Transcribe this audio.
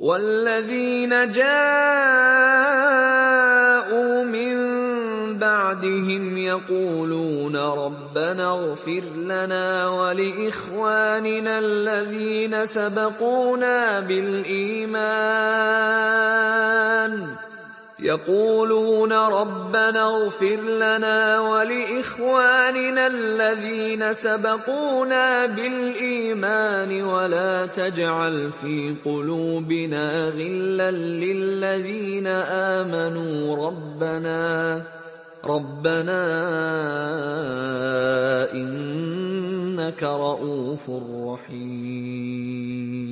والذين جاءوا من بعدهم يقولون ربنا اغفر لنا ولإخواننا الذين سبقونا بالإيمان ولا تجعل في قلوبنا غلا للذين آمنوا ربنا إنك رءوف رحيم.